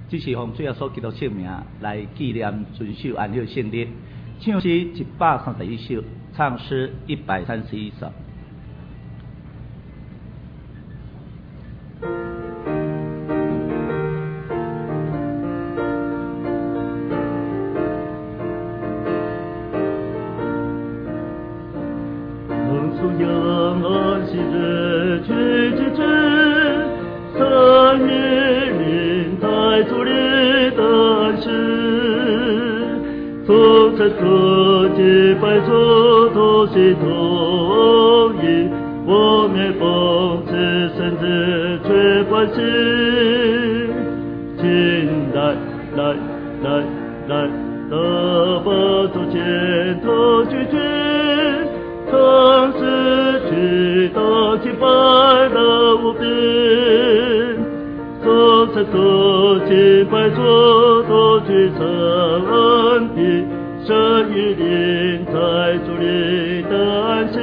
这是奉主耶稣基督圣名来纪念遵守安息圣日。唱诗131首，唱诗131首。 各界拜作都是同意，我面奉此圣子却欢喜。请来，得把主前头拒绝，曾失去的敬拜了无边，从此各界拜作都去成的。这一灵在主里的安息，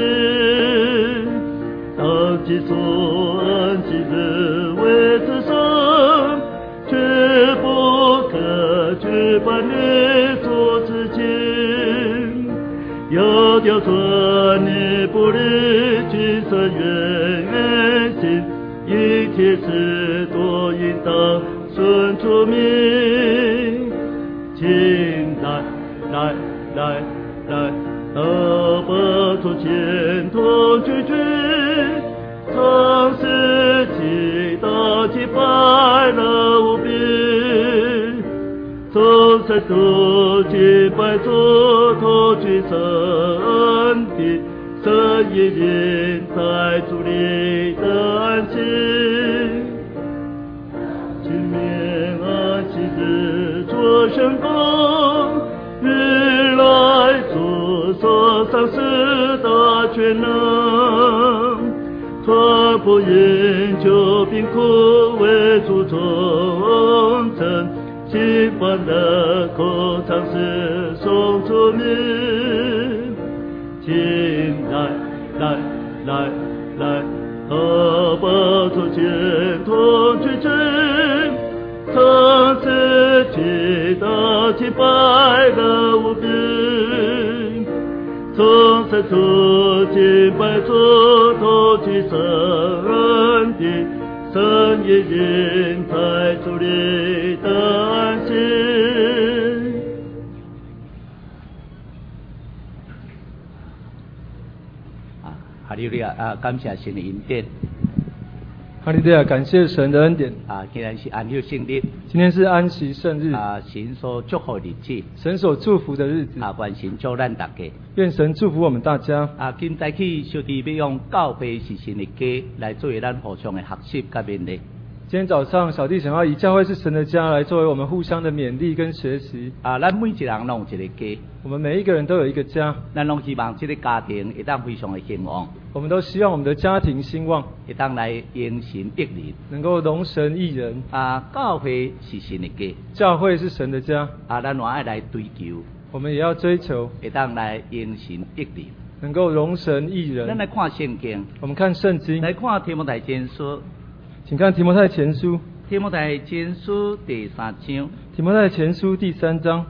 当其所安息日为自生，却不可去把你所之情，要调转你不离去深远心，一切事多应当顺从命，请来，得把主前头拒绝，曾失去的击败了无边，从此都击败作头去神的，神一人在主里的安息，前面安息日做成功。日来主所赏识的全能，传福音救贫苦为主忠诚，兴奋的口唱诗颂出名，请来，何不出前同去真，曾失去的敬拜了无边，从此处敬拜作头去神的，神一人在主里的安息。 哈利路亚！感谢神的恩典。 哈利路亚！感谢神的恩典。 今天是安息圣日。 今天是安息圣日。 神所祝福的日子。 神所祝福的日子。 愿神祝咱大家。 愿神祝福我们大家。 今早起小弟要用教会是神的家来作为咱互相的学习甲勉励。 今天早上，小弟想要以教会是神的家来作为我们互相的勉励跟学习。 咱每一人拢有一个家， 我们每一个人都有一个家。 咱拢希望这个家庭会当非常的兴旺。 我们都希望我们的家庭兴旺， 会当来荣神益人， 能够荣神益人。 教会是神的家， 教会是神的家。 咱也爱来追求， 我们也要追求， 会当来荣神益人， 能够荣神益人。 咱来看圣经， 我们看圣经， 来看提摩太前书， 请看提摩太前书。 提摩太前书第3章。 提摩太前书第3章。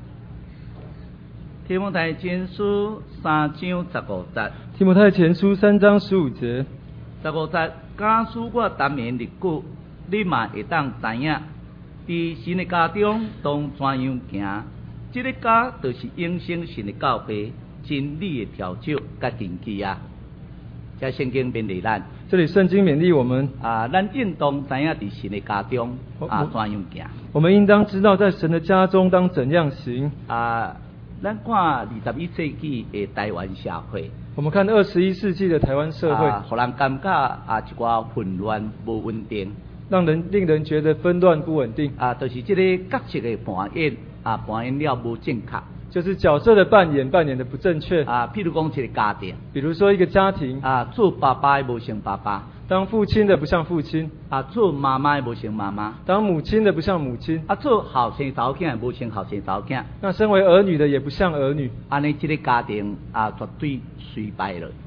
提摩太前书3章15节。 提摩太前书3章15节。 15节，假使我谈言日久，你嘛会当知影，伫神的家中当怎样行？这个家就是永生神的教会，真理的调酒甲根基啊！这圣经勉励咱。 这里圣经勉励我们咱应当知影伫神的家中怎样行。 我们应当知道在神的家中当怎样行。 咱看21世纪的台湾社会， 我们看21世纪的台湾社会， 互人感觉一寡混乱无稳定， 令人觉得纷乱不稳定。 就是这个角色的扮演扮演了无正确。 就是角色的扮演的不正确。 譬如讲一个家庭， 比如说一个家庭， 做爸爸的无像爸爸， 当父亲的不像父亲， 做妈妈的无像妈妈， 当母亲的不像母亲， 做后生查某囝的无像后生查某囝， 那身为儿女的也不像儿女。 安尼这个家庭绝对衰败了。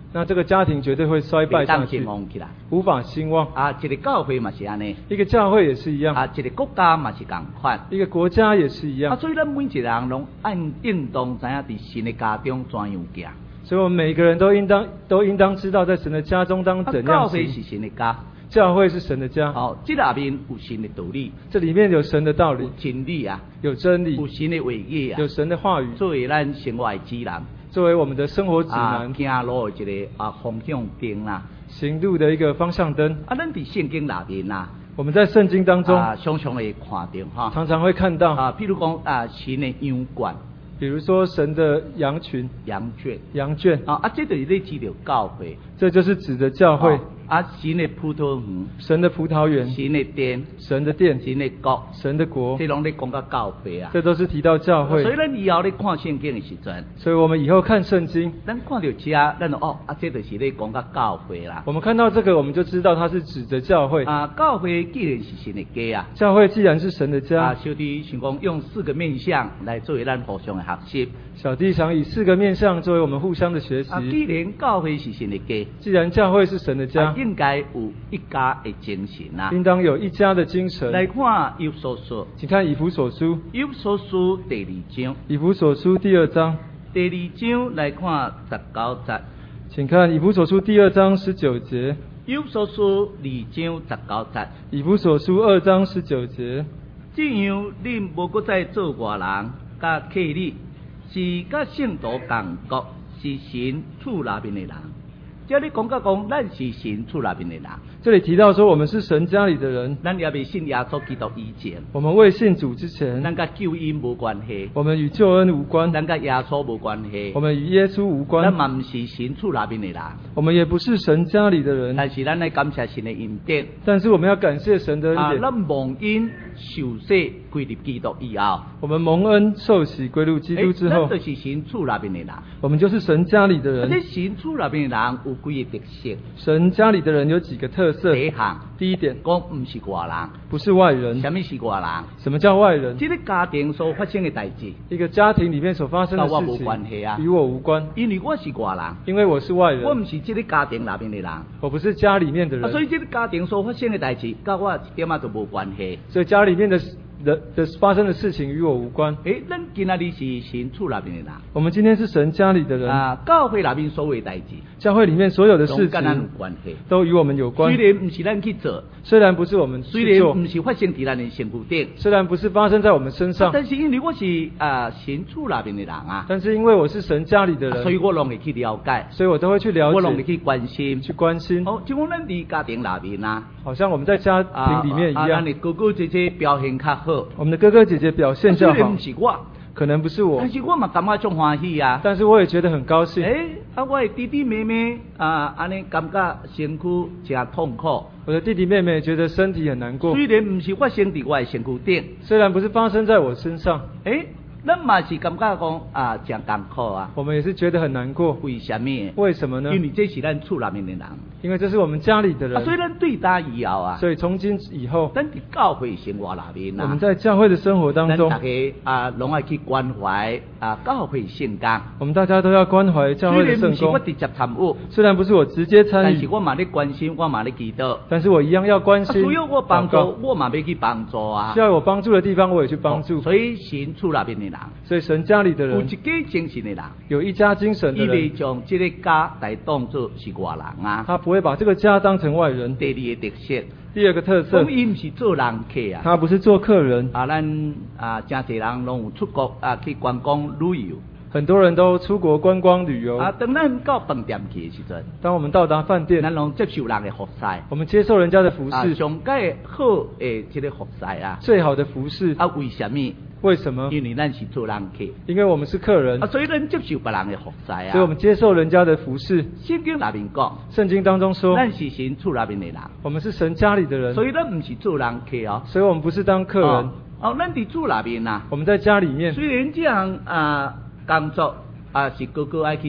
那这个家庭绝对会衰败下去， 起来， 无法兴旺。 一个教会嘛是安尼， 一个教会也是一样， 一个国家嘛是同款， 一个国家也是一样。 所以咱每一个人拢按应当知影伫神的家中怎样行。 所以我们每个人都应当知道，在神的家中当怎样教会行。 是神的家， 教会是神的家。 这里面有神的道理， 这里面有神的道理， 有真理啊， 有真理， 有神的话语啊， 有神的话语， 作为咱生活的指南， 作为我们的生活指南， 行路的一个方向灯啦， 行路的一个方向灯。 咱伫圣经里面啊， 我们在圣经当中常常会看到哈， 常常会看到譬如讲神的羊圈， 比如说神的羊群、 羊圈这就是咧指着教会， 这就是指着教会。 神的葡萄园， 神的葡萄园， 神的殿， 神的殿， 神的国， 神的国， 这拢咧讲到教会啊。 这都是提到教会。 所以咱以后咧看圣经的时阵， 所以我们以后看圣经， 咱看到这，咱这就是咧讲到教会啦。 我们看到这个，我们就知道它是指着教会。 教会既然是神的家啊， 教会既然是神的家， 小弟想讲用4个面向来作为咱互相的学习。 小弟想以4个面向作为我们互相的学习。 既然教会是神的家， 既然教会是神的家， 应该有一家的精神啊， 应当有一家的精神。 来看以弗所书， 请看以弗所书， 以弗所书第2章， 以弗所书第2章， 第2章来看19节， 请看以弗所书第2章19节， 以弗所书2章19节， 以弗所书2章19节， 这样你无搁再做外人，甲客旅，是甲圣徒同国，是神厝内面的人。这里讲咱是神厝内面的人。 这里提到说我们是神家里的人， 咱也未信耶稣基督以前， 我们未信主之前， 咱甲救恩无关系， 我们与救恩无关， 咱甲耶稣无关系， 我们与耶稣无关， 咱嘛不是神厝内面的人， 我们也不是神家里的人， 但是咱来感谢神的恩典， 但是我们要感谢神的恩典。 咱蒙恩受洗归入基督以后， 我们蒙恩受洗归入基督之后， 咱就是神厝内面的人， 我们就是神家里的人。 这神厝内面的人有几个特色？ 神家里的人有几个特色？ 第一点， 讲不是外人， 不是外人。 什么是外人？ 什么叫外人？ 这个家庭所发生的代志， 一个家庭里面所发生的事情， 跟我无关系啊， 与我无关。 因为我是外人， 因为我是外人， 我不是这个家庭里面的人， 我不是家里面的人， 所以这个家庭所发生的代志，跟我一点都无关系。 所以家里面的发生的事情与我无关。 咱今仔日是神厝内面的人， 我们今天是神家里的人教会内面所有的代志， 教会里面所有的事情有关系， 都与我们有关。 虽然不是咱去做， 虽然不是我们去做， 虽然不是发生在咱的身躯顶， 虽然不是发生在我们身上， 但是因为我是神厝内面的人啊， 但是因为我是神家里的人， 所以我拢会去了解， 所以我都会去了解， 我拢会去关心， 去关心。 就讲咱伫家庭内面啊， 好像我们在家庭里面一样， 咱的哥哥姐姐表现较好， 我们的哥哥姐姐表现较好， 虽然不是我， 可能不是我， 但是我嘛感觉很欢喜啊。 但是我也觉得很高兴。 我的弟弟妹妹安尼感觉身躯真痛苦。 我的弟弟妹妹觉得身体很难过。 虽然不是发生在我的身躯顶， 虽然不是发生在我身上， 咱嘛是感觉讲真艰苦啊。 我们也是觉得很难过。 为什么？ 为什么呢？ 因为这是咱厝内面的人。 因为这是我们家里的人。 所以咱对他以后啊。 所以从今以后， 咱伫教会生活内面啊。 我们在教会的生活当中， 咱大家拢爱去关怀教会圣工。 我们大家都要关怀教会的圣工。 虽然不是我直接参与， 虽然不是我直接参与， 但是我嘛咧关心，我嘛咧祈祷。 但是我一样要关心。 需要我帮助，我嘛要去帮助啊。 需要我帮助的地方，我也去帮助。 所以神厝内面的人， 所以神家里的人， 有一家精神的人， 有一家精神的人， 伊未将这个家来当作是外人啊。 他不会把这个家当成外人。 第二个特色， 第二个特色， 伊不是做人客啊。 他不是做客人。 咱真侪人拢有出国去观光旅游。 很多人都出国观光旅游。 当咱到饭店去的时阵， 当我们到达饭店， 咱拢接受人的服侍， 我们接受人家的服侍， 上介好的这个服侍啊， 最好的服侍为什么？ 为什么？ 因为咱是做人客， 因为我们是客人所以咱接受别人的服侍啊， 所以我们接受人家的服侍。 圣经内面讲， 圣经当中说， 咱是神厝内面的人， 我们是神家里的人， 所以咱不是做人客哦， 所以我们不是当客人。 咱伫厝内面啊， 我们在家里面， 虽然这样工作是哥哥爱去做，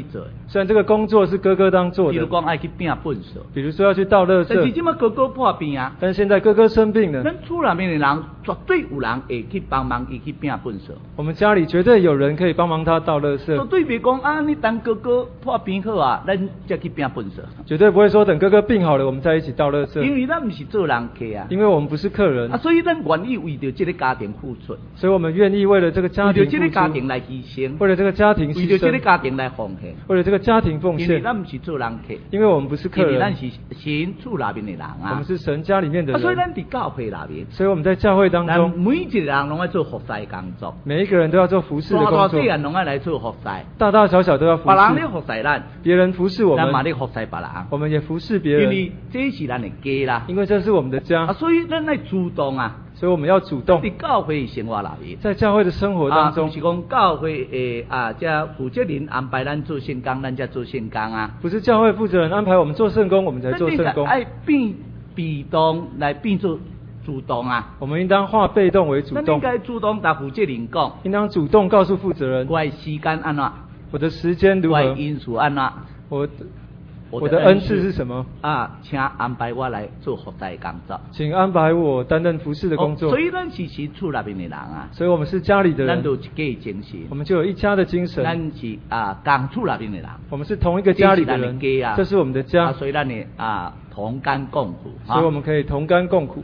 虽然这个工作是哥哥当做比如的， 讲爱去拼粪扫， 比如说要去倒垃但是圾， 即马哥哥破病啊， 但是现在哥哥生病了， 咱厝内面的人绝对有人会去帮忙伊去拼粪扫。 我们家里绝对有人可以帮忙他倒垃绝圾， 对别讲啊，你等哥哥破病好啊，咱才去拼粪扫。 绝对不会说等哥哥病好了我们再一起倒垃圾， 因为咱不是做人客啊， 因为我们不是客人啊，，所以咱愿意为着这个家庭付出， 所以我们愿意为了这个家为庭着这个家付出， 庭来牺牲， 为了这个家庭为牺牲， 着这个家庭来奉献。 为了这个家庭奉因为献， 咱不是做人客， 因为我们不是客人， 因为咱是神厝内面的人啊我们。是神家里面的啊，所以人， 咱伫教会内面， 所以我们在教会当咱中， 每一个人拢爱做服侍工作， 每一个人都要做服侍的工作大大细，人拢爱来做服侍， 大大小小都要服别人咧侍， 服侍咱， 别人服侍我们， 咱嘛咧服侍别人， 我们也服侍别人， 因为这是咱的家啦。 因为这是我们的啊， 家， 所以咱爱主动啊， 所以我们要主动伫教会生活内面。 在教会的生活当中不，是讲教会这负责人安排咱做圣工，咱才做圣工啊。 不是教会负责人安排我们做圣工，我们才做圣工， 爱变被动来变做主动啊。 我们应当化被动为主咱应动， 该主动甲负责人讲， 应当主动告诉负责人， 我的时间安怎， 我的时间如何， 我的因素安怎， 我的恩赐是什么， 啊，请安排我来做服侍工作。 请安排我担任服侍的工作所。以咱是神厝内面的人啊， 所以我们是家里的人， 咱都有一家的精神， 我们就有一家的精神， 咱是共厝内面的人。 我们是同一个家里的人， 这是咱的家啊这是我们的家， 所以咱的同甘共苦。 所以我们可以同甘共苦。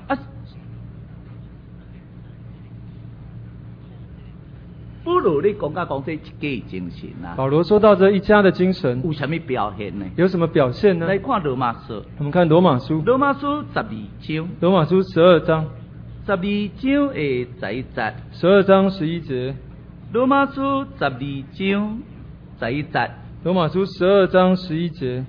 不如你讲这一家的精神啊， 保罗说到这一家的精神有什么表现呢？ 有什么表现呢？ 来看罗马书， 我们看罗马书， 罗马书12章， 罗马书12章 12章的11节， 12章11节， 罗马书12章11节， 罗马书12章11节，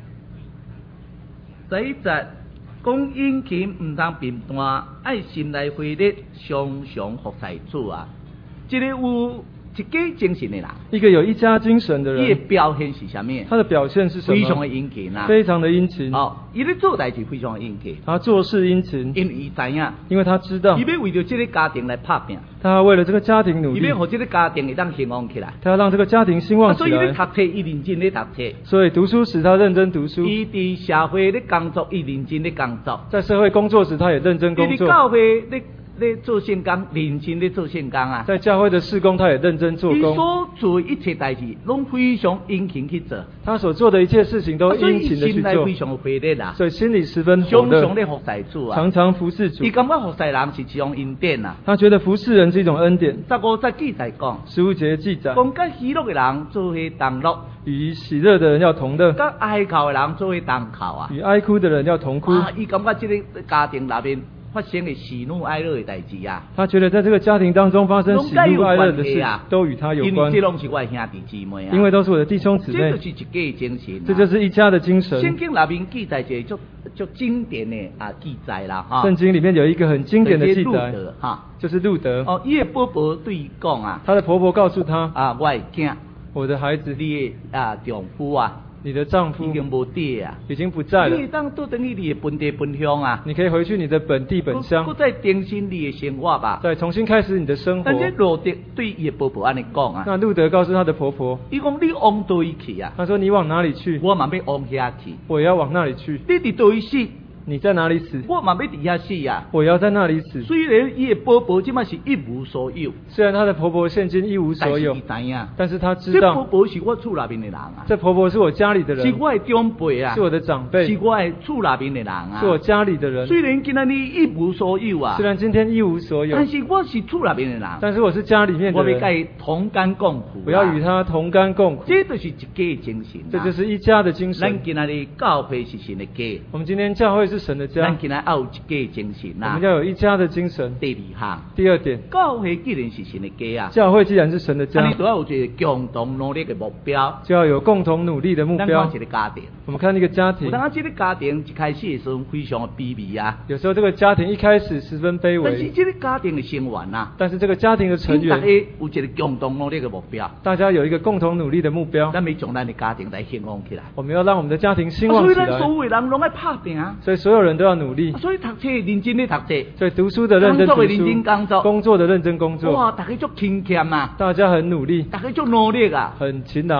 11节讲殷勤唔通贫惰，爱心来回力，常常服侍主啊。一个有一家精神的人， 一个有一家精神的伊的人， 表现是什么？ 他的表现是什么？ 非常的殷勤啊！ 非常的殷勤， 伊咧做代志非常的殷勤， 他做事殷勤， 因为伊知影， 因为他知道伊要为着这个家庭来拍拼， 他为了这个家庭努力伊要，让这个家庭会当兴旺起来。 他要让这个家庭兴旺起所以咧来， 读册，伊认真咧读册； 所以读书时他认真读书， 伊伫社会咧工作，伊认真咧工作； 在社会工作时他也认真伊工作， 伫教会咧做圣工，认真咧做圣工啊。 在教会的事工他也认真做伊工， 所做一切代志，拢非常殷勤去做， 他所做的一切事情都所以伊殷勤的去做心内非，常快乐啦， 所以心里十分火常常热， 咧服侍主啊。 常常服侍主伊。感觉服侍人是一种恩典啊。 他觉得服侍人是一种恩典。 15节记载讲， 15节记载， 讲甲喜乐的人做伙同乐， 与喜乐的人要同乐， 甲哀哭的人做伙同哭啊。 与哀哭的人要同哭。 伊感觉这个家庭内面发生的喜怒哀乐的代志啊， 他觉得在这个家庭当中发生喜怒哀乐的事都与他有关因为这，拢是我的兄弟姊妹啊。 因为都是我的弟兄姊这妹就，是一家的精神啊。 这就是一家的精圣神。 经内面记载一个足经典的记载啦哈。 圣经里面有一个很经典的记就是载， 路德哈。 就是路德。 伊的婆婆对伊讲啊， 他的婆婆告诉他我的囝，：“ 我的孩子， 你的丈夫啊， 你的丈夫已经无地啊。” 已经不在了你，当倒等于你的本地本乡啊， 你可以回去你的本地本搁乡， 再更新你的生活吧。 再重新开始你的生活但。这路德对伊的婆婆安尼讲啊， 那路德告诉他的婆婆， 伊讲你往倒位去啊， 他说：“你往哪里去， 我嘛要往遐去。 我也要往那里去。 你伫倒位死， 你在哪里死， 我嘛要伫遐死啊。 我也要在那里死。” 虽然伊的婆婆即摆是一无所有， 虽然他的婆婆现今一无所有但是伊，知影， 但是他知这婆道婆是我厝内面的人啊， 这婆婆是我家里的人， 是我的长辈啊， 是我的长辈， 是我的厝内面的人啊， 是我家里的人。 虽然今仔日一无所有啊， 虽然今天一无所有但，是我是厝内面的人， 但是我是家里面的我要甲人， 伊同甘共苦、 我要与。他同甘共苦。 这就是一家的精神、啊， 这就是一家的精咱神。 今仔日教会是神的家， 我们今天教会是神的家咱，今仔要有一家的精神我啊们。要有一家的精神。 第二项， 第二点， 教会既然是神的家啊， 教会既然是神的家那你，都要有一个共同努力的目标。 就要有共同努力的目标咱看。一个家庭， 我们看那个家庭有，当这个家庭一开始的时候非常的卑微啊， 有时候这个家庭一开始十分卑但是微， 这个家庭的成员啊， 但是这个家庭的成大家员， 有一个共同努力的目标， 大家有一个共同努力的目标， 咱要将咱的家庭来兴旺起来。 我们要让我们的家庭兴旺起所以咱所来， 有的人拢爱拍拼啊， 所以所有人都要努力， 所以读册认真的读册， 所以读书的认真读工作的认真工书， 作工作的认真工作， 哇，大家足勤俭啊， 大家很努力， 大家足努力啊。 很勤劳。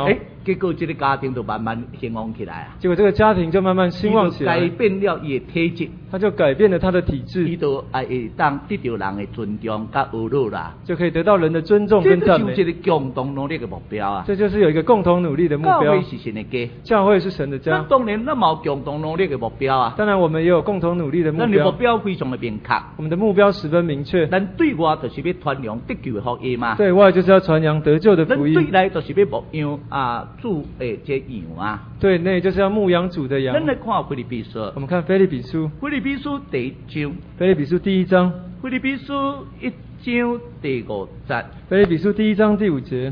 结果这个家庭就慢慢兴旺起来啊。 结果这个家庭就慢慢兴旺起来， 改变了伊的体质， 他就改变了他的体质， 伊就会当得到人的尊重甲娱乐啦， 就可以得到人的尊重跟赞美。 这就是一个共同努力的目标啊。 这就是有一个共同努力的目标。 教会是神的家， 教会是神的家。 当然，咱冇共同努力的目标啊。 当然，我们也有共同努力的目标。 咱的目标非常的明确。 我们的目标十分明确。 咱对外就是要传扬得救的福音嘛。 对外就是要传扬得救的福音。 咱对内就是要牧养主的这羊啊。 对内就是要牧养主的羊。 咱来看腓立比书。 我们看腓立比书。 腓立比书第1章。 腓立比书第1章。 腓立比书1章第5节。 腓立比书第1章第5节。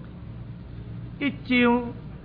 1章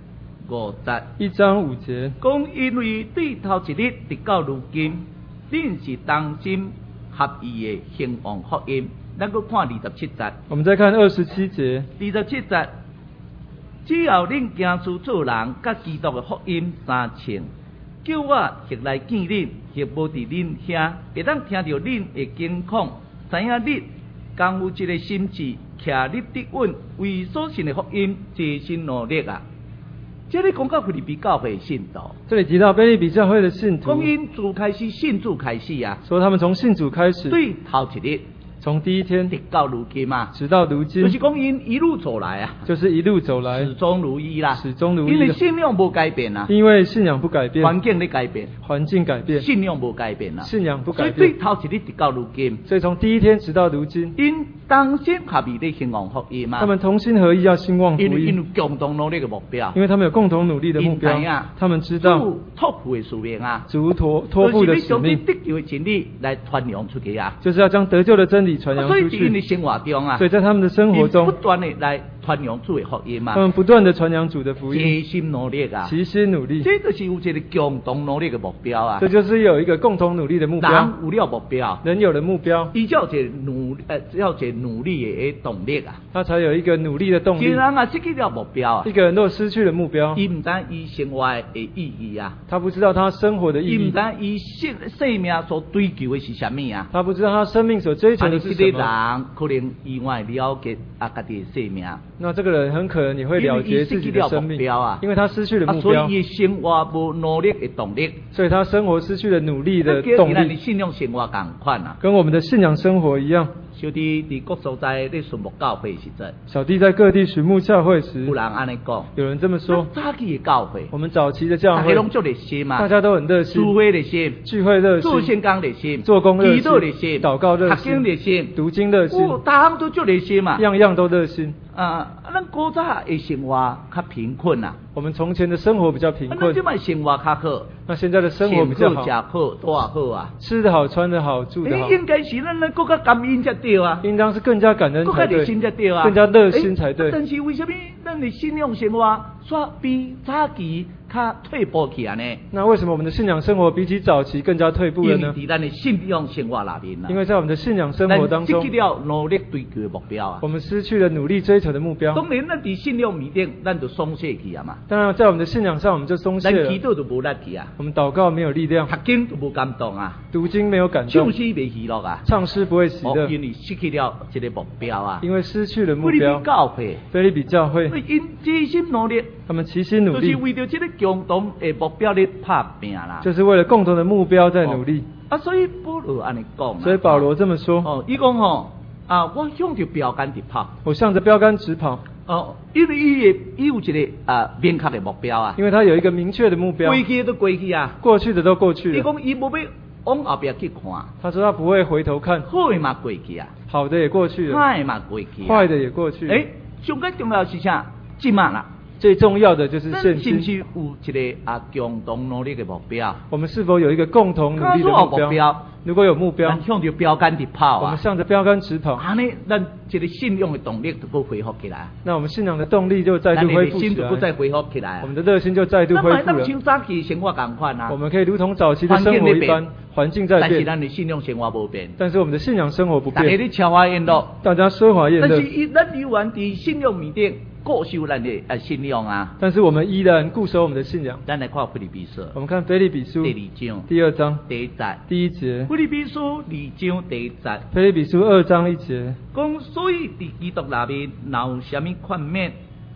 5节。 1章5节。 讲因为对头一日直到如今，恁是同心合意的兴旺福音。咱搁看27节。 我们再看27节。 27节。只要恁行事做人，甲基督的福音相称，叫我或来见恁，或无伫恁遐，会当听到恁的景况，知影恁共有一个心志，徛立得稳，为所信的福音齐心努力啊！这里讲到腓立比教会的信徒， 这里提到腓立比教会的信徒， 讲因自开始信主开始啊， 说他们从信主开始， 对头一日。 从第一天直到如今嘛， 直到如今， 就是讲因一路走来啊， 就是一路走来， 始终如一啦， 始终如一。 因为信仰无改变啊， 因为信仰不改变， 环境在改变， 环境改变， 信仰无改变啊， 信仰不改变。 所以对头一日直到如今， 所以从第一天直到如今， 因同心合意在兴旺福音嘛， 他们同心合意要兴旺福音， 因为共同努力的目标， 因为他们有共同努力的目标，他们知道主托付的使命啊， 主托付的使命， 就是要将得救的真理来传扬出去啊， 就是要将得救的真理传扬出去。 生活中啊， 所以在他们的生活中， 不断的来传扬主的福音嘛， 他们不断的传扬主的福音， 齐心努力啊， 齐心努力， 这就是有一个共同努力的目标啊， 这就是有一个共同努力的目标， 人有了目标， 人有了目标， 伊才有一个努力的动力啊， 他才有一个努力的动力。 一个人啊失去了目标啊， 一个人若失去了目标， 伊唔知伊生活的意义啊， 他不知道他生活的意义， 伊唔知伊生命所追求的是什么啊， 他不知道他生命所追求的是什么。 人可能意外了解家己的生命， 那这个人很可能你会了结自己的生命，因为他失去了目标， 所以生活无努力的动力， 所以他生活失去了努力的动力。 信仰生活同款啊， 跟我们的信仰生活一样。 小弟伫各所在咧寻牧教会时阵， 小弟在各地寻牧教会时， 有人安尼讲， 有人这么说。 早期的教会， 我们早期的教会， 大家拢足热心嘛， 大家都很热心， 聚会热心， 聚会热心， 做圣工热心， 做工热心， 祈祷热心， 祷告热心， 读经热心， 读经热心， 大项都足热心嘛， 样样都热心。 咱古早的生活较贫困啊， 我们从前的生活比较贫困， 现在生活较好， 那现在的生活比较好， 吃好，多好啊， 吃得好，穿得好，住得好， 应该是咱更加感恩才对啊， 应当是更加感恩才对， 更加热心才对啊， 更加热心才对。 但是为什么咱的信仰生活煞比早期较退步去啊呢？ 那为什么我们的信仰生活比起早期更加退步了呢？ 因为咱的信仰生活里面啊， 因为在我们的信仰生活当中， 失去了努力追求的目标啊， 我们失去了努力追求的目标。 当然，咱伫信仰面顶，咱就松懈去啊嘛。 当然，在我们的信仰上，我们就松懈了。 咱祈祷就无力去啊。 我们祷告没有力量， 读经就无感动啊。 读经没有感动， 唱诗袂喜乐啊。 唱诗不会喜乐， 因为失去了一个目标啊。 因为失去了目标。 腓立比教会， 因齐心努力， 他们齐心努力， 就是为着这个共同的目标咧拍拼啦。 就是为了共同的目标在努力。 所以保罗安尼讲。 所以保罗这么说。 伊讲我向着标杆直跑。 我向着标杆直跑。 因为伊有一个明确的目标啊。 因为他有一个明确的目标。 过去都过去啊。 过去的都过去了。 伊讲伊无要往后边去看。 他说他不会回头看。 好的嘛过去啊。 好的也过去了。 坏嘛过去。 坏的也过去了。 上最重要是啥？即嘛啦。 最重要的就是现今。 是不是有一个共同努力的目标？ 我们是否有一个共同努力的目标？如果有目标， 咱向着标杆直跑啊！ 我们向着标杆直跑。 安尼，咱这个信仰的动力就会恢复起来。 那我们信仰的动力就再度恢复起来。 心就再恢复起来。 我们的热心就再度恢复了。 那么像早期生活同款啊。 我们可以如同早期的生活一般，环境在变， 但是咱的信仰生活无变。 但是我们的信仰生活不变。 大家咧奢华宴乐， 大家奢华宴乐。 但是咱依然伫信仰面顶固守咱的信仰啊。 但是我们依然固守我们的信仰。 咱来看腓立比书。 我们看腓立比书第2章第2章第1节。 第1节。 腓立比书2章第1节。 腓立比书2章1节。 讲所以伫基督内面，若有啥物劝勉，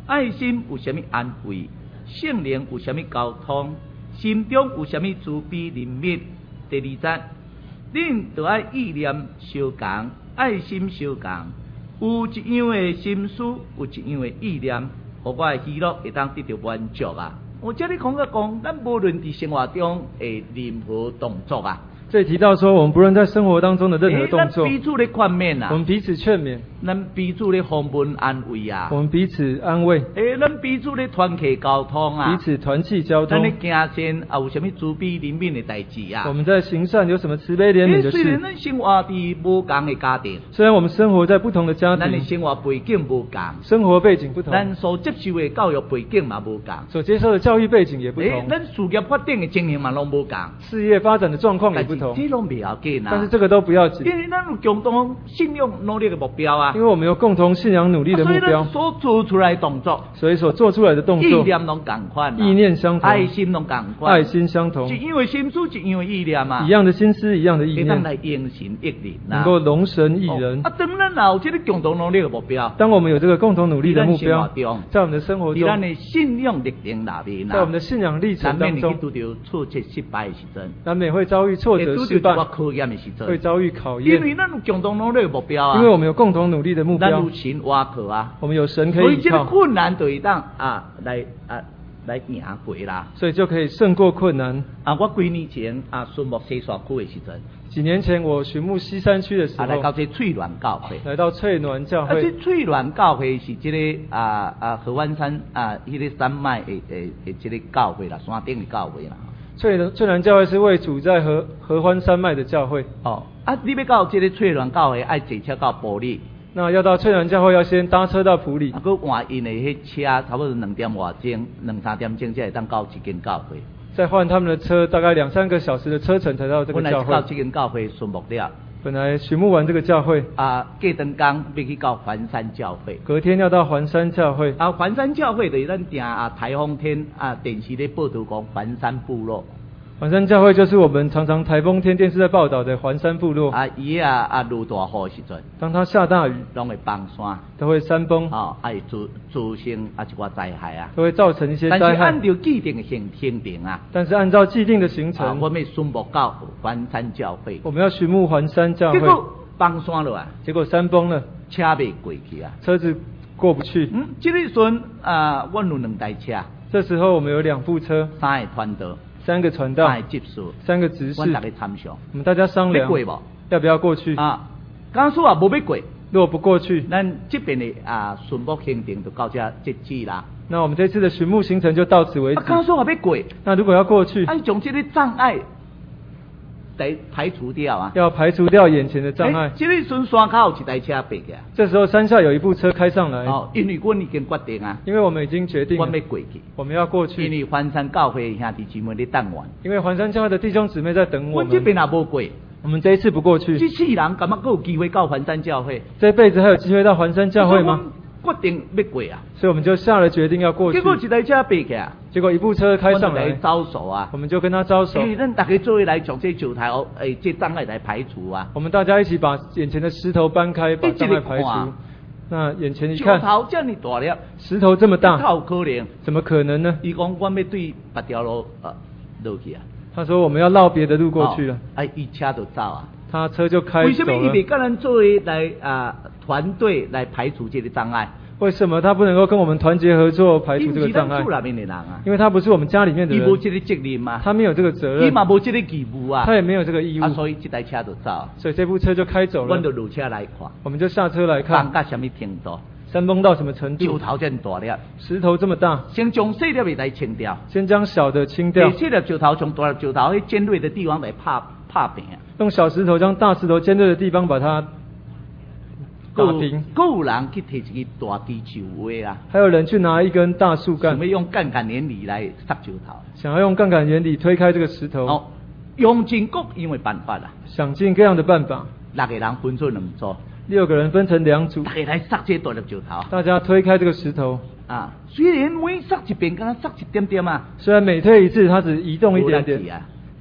爱心有啥物安慰？圣灵有啥物交通？心中有啥物慈悲怜悯？第二节，恁就爱意念相共，爱心相共，有一样的心思，有一样的意念，互我的喜乐会当得到满足啊！我这里讲，咱无论伫生活中的任何动作啊。 这里提到说，我们不论在生活当中的任何动作， 咱彼此咧劝勉啊， 我们彼此劝勉， 咱彼此咧访问安慰啊， 我们彼此安慰， 咱彼此咧团契交通啊， 彼此团契交通。 咱咧行善啊，有啥物慈悲怜悯的代志啊？ 我们在行善有什么慈悲怜悯的虽然事？ 咱生活伫无同的家庭， 虽然我们生活在不同的家庭， 咱的生活背景无同， 生活背景不同， 咱所接受的教育背景嘛无同， 所接受的教育背景也不同， 咱事业发展的情形嘛拢无同， 事业发展的状况也不同。 这拢袂要紧啊。 但是这个都不要紧， 因为咱有共同信仰努力的目标啊。 因为我们有共同信仰努力的目标， 所以咱所做出来的动作， 所以所做出来的动作， 意念拢共款， 意念相同， 爱心拢共款， 爱心相同， 一样的心思，一样的意念啊， 一样的心思，一样的意念， 会当来应神益人， 能够容神益人。 当咱有这个共同努力的目标， 当我们有这个共同努力的目标，在我们的生活中， 在咱的信仰历程里面， 在我们的信仰历程当中， 难免会遇到挫折失败的时阵， 难免会遭遇挫折失败， 考验的时阵， 会遭遇考验。 因为咱有共同努力的目标啊， 因为我们有共同努力的目标， 咱有神挖靠啊， 我们有神可以依靠， 所以这个困难就会当来赢过啦， 所以就可以胜过困难。 我几年前顺木西山区的时阵， 几年前我巡牧西山区的时候， 来到这翠峦教会， 来到翠峦教会。 这翠峦教会是这个合欢山迄个山脉的这个教会啦，山顶的教会啦。 翠峦教会是位处在合欢山脉的教会。 你要到这个翠峦教会，爱坐车到埔里。 那要到翠峦教会，要先搭车到埔里。 佮换因的迄车，差不多2点外钟，2-3点钟才会当到这间教会。 再换他们的车，大概2-3个小时的车程才到这个教会。 本来到这间教会顺木了。 本来巡牧完这个教会， 过长工要去到环山教会。 隔天要到环山教会。 环山教会就是咱定台风天电视咧报道讲环山部落。 环山教会就是我们常常台风天电视在报道的环山部落。 伊下大雨时阵， 当它下大雨， 拢会崩山， 都会山崩， 会造成一寡灾害啊， 都会造成一些灾害。 但是按照既定的行程啊， 但是按照既定的行程， 我们巡牧到环山教会， 我们要巡牧环山教会， 结果崩山了啊， 结果山崩了， 车袂过去啊， 车子过不去。 这个时阵我有2台车， 这时候我们有2部车 ，3个传道 ，3个传道， 3个执事 ，3个执事， 我大家参详， 我们大家商量，要不要过去？ 假使无要过， 如果不过去， 咱这边的巡牧行程就到这截止啦。 那我们这次的巡牧行程就到此为止。 假使要过， 那如果要过去， 将这个障碍得排除掉啊！ 要排除掉眼前的障碍。 这个时阵山口有一台车爬起来， 这时候山下有一部车开上来。 因为我已经决定啊， 因为我们已经决定， 我要过去， 我们要过去。 因为环山教会兄弟姊妹在等我， 因为环山教会的弟兄姊妹在等我们。 我这边也无过， 我们这一次不过去， 这世人敢还有机会到环山教会？ 这辈子还有机会到环山教会吗？ 决定要过啊， 所以我们就下了决定要过去。 结果一台车爬起来， 结果一部车开上来， 招手啊， 我们就跟他招手。 因为咱大家做伙来从这九台这障碍来排除啊。 我们大家一起把眼前的石头搬开，把障碍排除。那眼前一看， 石头这么大粒， 石头这么大， how可能？ 怎么可能呢？ 伊讲我要对别条路落去啊。 他说我们要绕别的路过去了。 伊车就走啊。 他车就开走了。 为什么伊袂跟咱作为来团队来排除这个障碍？ 为什么他不能够跟我们团结合作排除这个障碍？因为他不是我们家里面的人， 伊无这个责任嘛， 他没有这个责任， 伊嘛无这个义务啊， 他也没有这个义务， 所以这台车就走， 所以这部车就开走了。 我就落车来看， 我们就下车来看， 崩到什么程度？ 山崩到什么程度？ 石头这么大粒， 石头这么大， 先将细粒的来清掉， 先将小的清掉， 细粒石头从大粒石头迄尖锐的地方来拍平， 用小石头将大石头尖锐的地方把它打平。 有人去摕一个大枝树尾啊， 还有人去拿一根大树干， 想要用杠杆原理来塞石头， 想要用杠杆原理推开这个石头。 用尽各样的办法啦， 想尽各样的办法。 6个人分做2组 ，6个人分成2组， 大家来塞这大粒石头， 大家推开这个石头。 虽然每塞一遍，敢若塞一点点啊， 虽然每推一次，它只移动一点点，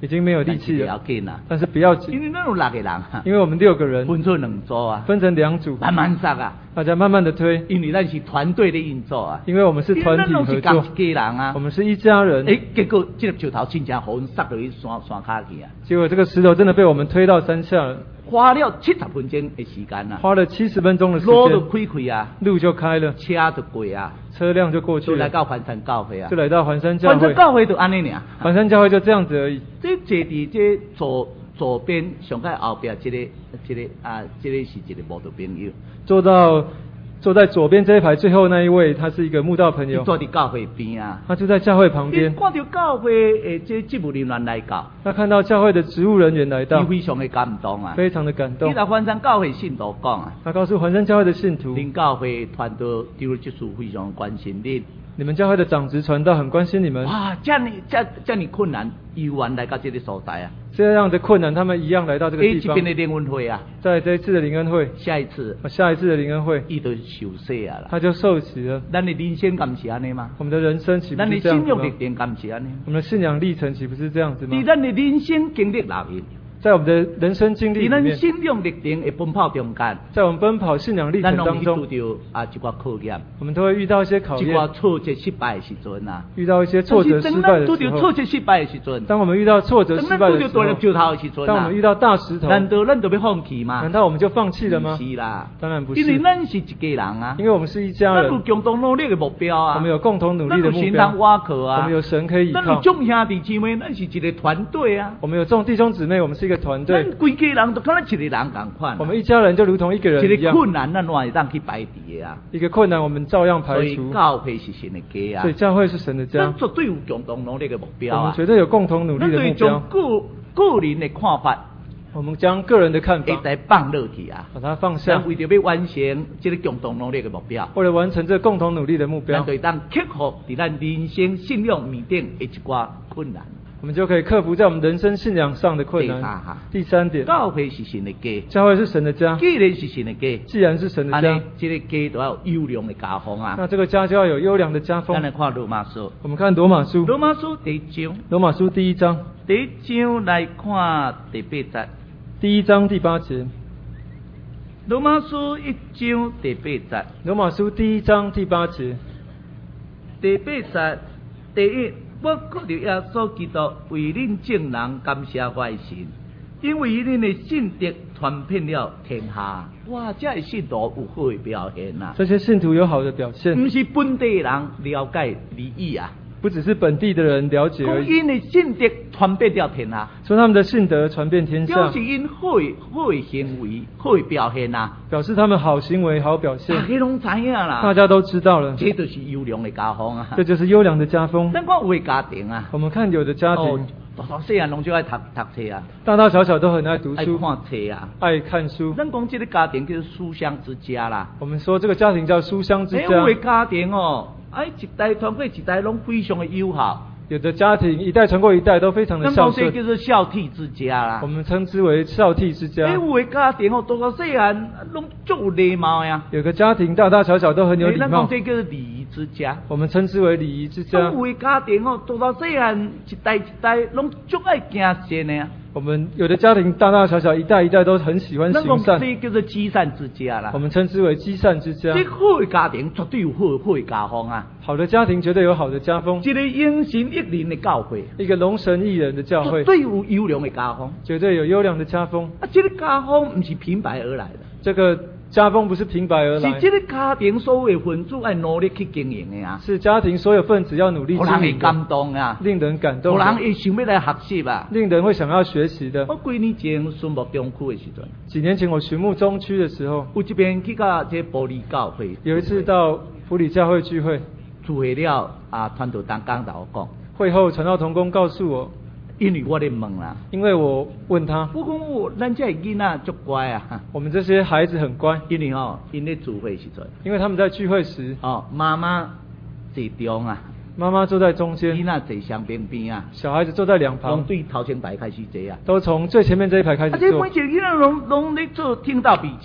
已经没有力气了，但是不要紧， 因为那有6个人， 因为我们6个人分做2组啊， 分成2组， 慢慢塞啊， 大家慢慢的推， 因为咱是团队的运作啊， 因为我们是团体合作， 一家人啊， 我们是一家人。 结果这个石头真正互阮塞到去山卡去啊， 结果这个石头真的被我们推到山下了。 花了70分钟的时间啊， 花了70分钟的时间， 路就开啊， 路就开了， 车就过啊， 车辆就过去了， 就来到环山教会啊， 就来到环山教会。 环山教会就安尼尔， 环山教会就这样子而已。 这坐伫这左边上盖后边这个是一个慕道朋友， 坐在左边这一排最后那一位，他是一个慕道朋友。 坐在教会边啊， 他就在教会旁边。 看到教会这职务人员来到， 他看到教会的职务人员来到， 他非常的感动啊， 非常的感动。 他来环山教会信徒讲啊， 他告诉环山教会的信徒， 恁教会团队对这事非常关心恁。 你们教会的长职传道很关心你们。 哇，这样困难，依然来到这个所在啊！ 这样的困难，他们一样来到这个地方。 这边的灵恩会啊，在这一次的灵恩会， 下一次的灵恩会， 伊就受洗啊啦。 他就受洗了。 咱的人生敢是安尼吗？ 我们的人生岂不是这样子吗？ 咱的信仰历程敢是安尼？ 我们的信仰历程岂不是这样子吗？ 在咱的人生经历里面。 在我们的人生经历里面， 在咱信仰历程的奔跑中间， 在我们奔跑信仰历程当中， 咱遇到一寡考验， 我们都会遇到一些考验， 一寡挫折失败的时阵啊， 遇到一些挫折失败的时候， 挫折失败的时阵， 当我们遇到挫折失败的时候，当我们遇到大石头， 难道咱就要放弃吗？ 难道我们就放弃了吗？ 不是啦， 当然不是， 因为咱是一家人啊， 因为我们是一家人， 咱有共同努力的目标啊， 我们有共同努力的目标， 神当挖口啊， 我们有神可以依靠， 咱有众兄弟姊妹，咱是一个团队啊， 我们有众弟兄姊妹，我们是一个团队。 一个人都跟咱一个人同款， 我们一家人就如同一个人一样。 一个困难，咱会当去排除的啊。 一个困难，我们照样排除。 所以教会是神的家啊。 所以教会是神的家。 咱绝对有共同努力的目标啊。 我们绝对有共同努力的目标。 个人的看法， 我们将个人的看法再放落去啊， 把它放下。 咱为着要完成这个共同努力的目标， 为了完成这共同努力的目标， 咱就当克服在咱人生信仰面顶的一寡困难。 我们就可以克服在我们人生信仰上的困难。第3点， 教会是神的家， 教会是神的家。 既然是神的家， 既然是神的家， 这个家都要有优良的家风啊。 那这个家就要有优良的家风。 咱来看罗马书， 我们看罗马书， 罗马书第1章， 罗马书第1章， 第1章来看第8节， 第1章第8节， 罗马书1章第8节， 罗马书第1章第8节， 第8节第1。我靠着耶稣基督为恁众人感谢我的神，因为恁的信德传遍了天下。哇，这信徒有好的表现啊！ 这些信徒有好的表现， 不是本地人了解礼仪啊， 不只是本地的人了解而已。 因的信德传遍了天下， 说他们的信德传遍天下， 表示因好的行为、好的表现啊， 表示他们好行为、好表现。 大家拢知影啦， 大家都知道了， 这就是优良的家风啊， 这就是优良的家风。 咱看有的家庭啊， 我们看有的家庭。 大大细汉拢就爱读册啊， 大大小小都很爱读书， 爱看册啊， 爱看书。 咱讲这个家庭叫书香之家啦。 我们说这个家庭叫书香之家。 有的家庭哦，一代传过一代，拢非常的友好。 有的家庭一代传过一代都非常的孝顺， 这叫做孝悌之家啦。 我们称之为孝悌之家。 有的家庭哦，大大细汉拢足有礼貌呀。 有个家庭大大小小都很有礼貌。 这叫做礼仪之家。 我们称之为礼仪之家。 有的家庭哦，大大细汉一代拢足爱行善的。 我们有的家庭大大小小一代一代都很喜欢行善， 这叫做积善之家啦。 我们称之为积善之家。 这好的家庭绝对有好的家风啊！ 好的家庭绝对有好的家风。 一个英神一人的教会， 一个龙神一人的教会， 绝对有优良的家风， 绝对有优良的家风。 这个家风不是平白而来的， 这个家风不是平白而来， 是这个家庭所有分子要努力去经营的啊！ 是家庭所有分子要努力经营的， 让人感动啊， 令人感动， 让人会想要来学习啊， 令人会想要学习的。 我几年前巡牧中区的时阵， 几年前我巡牧中区的时候， 有一边去到这玻璃教会， 有一次到埔里教会聚会， 聚会了啊，传道同工甲我讲， 会后传道同工告诉我。 因为我在问啦， 因为我问他， 我讲咱这囡仔足乖啊， 我们这些孩子很乖， 因为因咧聚会时阵， 因为他们在聚会时， 妈妈坐中啊， 妈妈坐在中间， 囡仔坐相边边啊， 小孩子坐在两旁， 从对头前排开始坐啊， 都从最前面这一排开始坐。 而且每一个囡仔拢咧做听到笔记啊。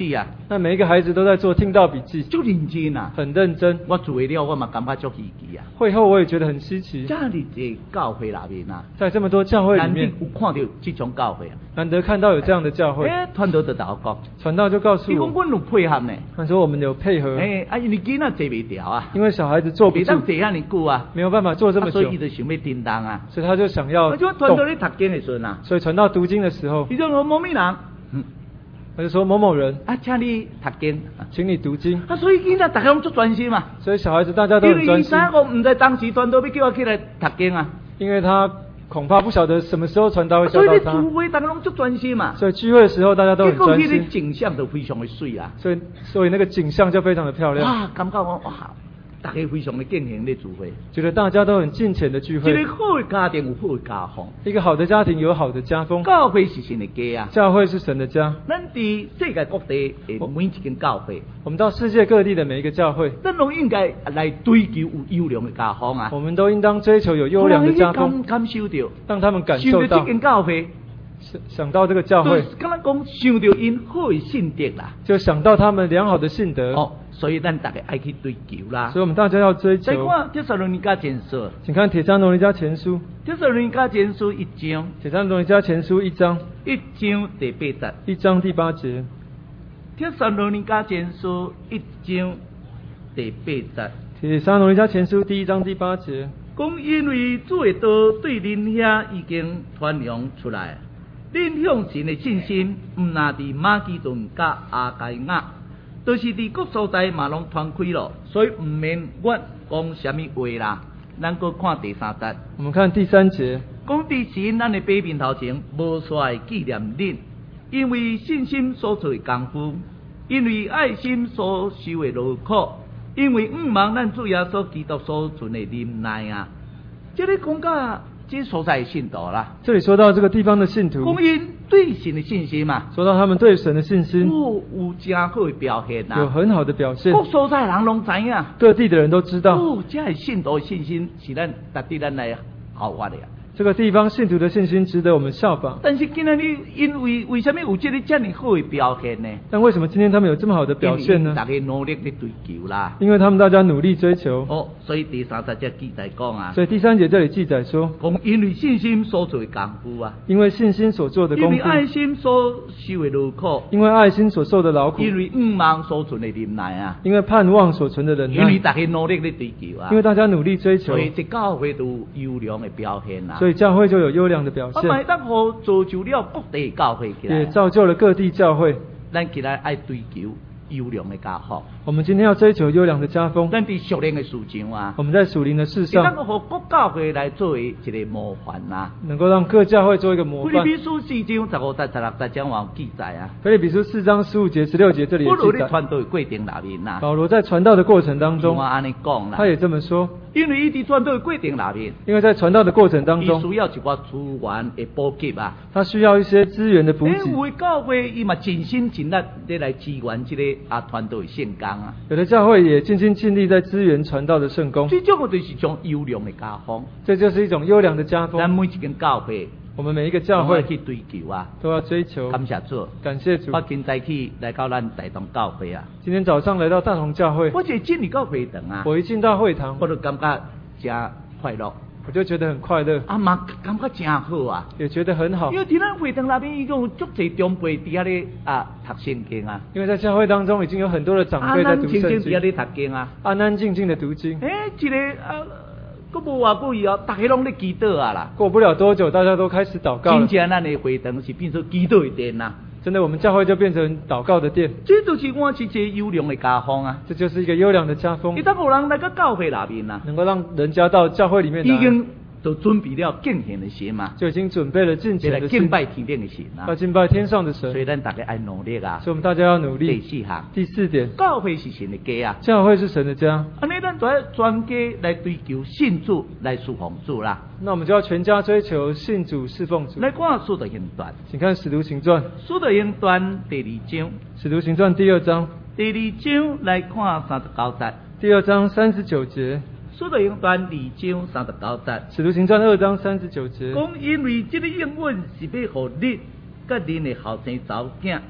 那每一个孩子都在做听到笔记， 足认真啊， 很认真。 我做了，我嘛感觉足稀奇啊。 会后我也觉得很稀奇， 这样的教会里面啊， 在这么多教会里面， 难得有看到这种教会啊， 难得看到有这样的教会。 传道就跟我讲， 传道就告诉我， 我有配合呢。 他说我们有配合。 因为囡仔坐不掉啊， 因为小孩子坐不住， 没当坐遐尼久啊， 没有办法坐这么久， 所以他就想要叮当啊， 所以他就想要动。 传道咧读经的时候啊， 所以传道读经的时候， 他就说某某人。 他就说某某人请你读经， 请你读经。 所以囡仔大家拢足专心嘛。 所以小孩子大家都很专心。 因为我唔知当时传道要叫我起来读经啊。 因为他恐怕不晓得什么时候传道会叫到他。 所以聚会大家拢足专心嘛。 所以聚会的时候大家都很专心。 结果那景象都非常的水啊。 所以那个景象就非常的漂亮。 哇，感觉哇。大家非常的敬虔的聚会， 觉得大家都很敬虔的聚会。 一个好的家庭有好的家风， 一个好的家庭有好的家风。 教会是神的家啊， 教会是神的家。 咱伫世界各地的每一间教会， 我们到世界各地的每一个教会， 咱都应该来追求有优良的家风啊。 我们都应当追求有优良的家风， 感受到， 让他们感受到。 这间教会。 想到这个教会， 刚刚讲想到因好的信德啦， 就想到他们良好的信德。 所以咱大家爱去追求啦。 所以我们大家要追求。 再看帖撒罗尼迦前书， 请看帖撒罗尼迦前书。 帖撒罗尼迦前书1章。 帖撒罗尼迦前书1章。 1章第8节。 1章第8节。 帖撒罗尼迦前书1章第8节。 帖撒罗尼迦前书第1章第8节。 讲因为主的道对恁遐已经传扬出来。恁向神的信心，唔那伫马其顿甲阿该亚，都是伫各所在嘛拢传开了，所以唔免我讲什么话啦。咱搁看第3节。 我们看第3节。 讲伫神咱的百面头前，无衰纪念恁，因为信心所做的功夫，因为爱心所受的劳苦，因为毋忘咱主耶稣基督所存的忍耐啊。这里讲到。这所在信徒啦， 这里说到这个地方的信徒， 讲因对神的信心嘛， 说到他们对神的信心， 有真好的表现呐， 有很好的表现， 各所在人拢知影， 各地的人都知道， 这是信徒的信心是咱值得咱来效法的呀。 这个地方信徒的信心值得我们效仿。 但是今天你因为什么有这个这么好的表现呢？ 但为什么今天他们有这么好的表现呢？ 大家努力的追求啦。 因为他们大家努力追求。 所以第3节这记载讲啊。 所以第3节这里记载说， 讲因为信心所做的功夫啊。 因为信心所做的功夫。 因为爱心所受的劳苦。 因为爱心所受的劳苦。 因为毋忘所存的忍耐啊。 因为盼望所存的忍耐。 因为大家努力的追求啊。 因为大家努力追求。 所以这教会都有优良的表现啊。 所以教会就有优良的表现， 买当好造就了各地教会起来， 也造就了各地教会。 咱起来爱追求优良的家风。 我们今天要追求优良的家风。 咱伫属灵的事上啊， 我们在属灵的事上， 能够各教会来作为一个模范啊， 能够让各教会做一个模范。 腓立比书4章15节16节讲有记载啊。 腓立比书4章15节16节这里有记载。 传道的过程里面啊， 保罗在传道的过程当中，他也这么说。 因为伊伫传道的过程里面， 因为在传道的过程当中， 伊需要一寡资源的补给啊， 他需要一些资源的补给。 有的教会伊嘛尽心尽力的来支援这个传道的圣工啊。 有的教会也尽心尽力在支援传道的圣工。 这种就是一种优良的家风， 这就是一种优良的家风。 咱每一间教会， 我们每一个教会去追求啊， 都要追求。 感谢主， 感谢主。 我今早起来到咱大同教会啊。 今天早上来到大同教会， 我一进入到会堂啊， 我一进到会堂， 我就感觉真快乐。 我就觉得很快乐， 嘛感觉真好啊， 也觉得很好。 因为伫咱会堂那边已经有足侪长辈伫遐咧读圣经啊。 因为在教会当中已经有很多的长辈在读圣经， 安安静静伫遐咧读经啊， 安安静静的读经。 一个佫无偌久以后，大家拢咧祈祷啊啦。 过不了多久，大家都开始祷告了。 真正咱的会堂是变成祈祷的殿呐。 真的，我们教会就变成祷告的殿。 这就是我是一个优良的家风啊。 这就是一个优良的家风。 伊当有人来到教会那边啊， 能够让人家到教会里面来， 已经都准备了敬虔的心嘛， 就已经准备了敬虔的心， 敬拜天顶的神啊， 要敬拜天上的神。 所以咱大家爱努力啊。 所以我们大家要努力。第4点， 教会是神的家啊。 教会是神的家。 安尼咱就要全家来追求信主，来侍奉主啦。 那我们就要全家追求信主侍奉主。 来看使徒行传， 请看使徒行传。 使徒行传第2章。 使徒行传第2章。 第2章来看39节。 第2章39节。 使徒行传2章39节。 使徒行传2章39节。 讲因为这个应允是要互你，甲恁的后生查某囝，